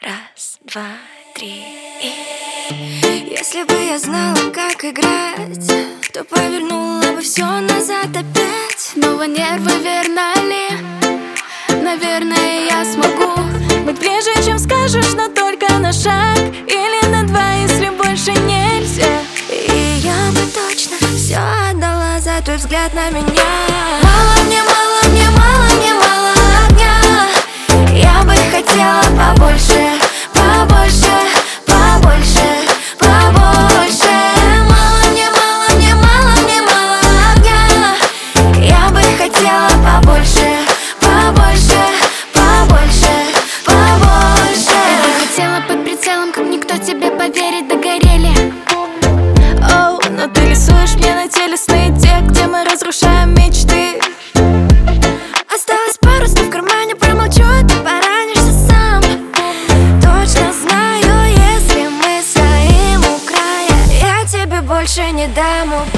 Раз, два, три и... Если бы я знала, как играть, то повернула бы все назад опять. Снова нервы, верно ли? Наверное, я смогу быть ближе, чем скажешь, но только на шаг или на два, если больше нельзя. И я бы точно все отдала за твой взгляд на меня. Мало мне, мало мне, мало мне, мало огня. Я бы хотела побольше, побольше, побольше, побольше. Мало мне, мало мне, мало мне, мало огня. Я бы хотела побольше, побольше, побольше, побольше. Я бы хотела под прицелом, как никто тебе поверит, догорели. Оу, но ты рисуешь мне на теле сны, те, где мы разрушаем мечты. Осталось пару слов в кармане, промолчу, а ты поранишься сам. Точно знаю, если мы стоим у края, я тебе больше не дам упасть.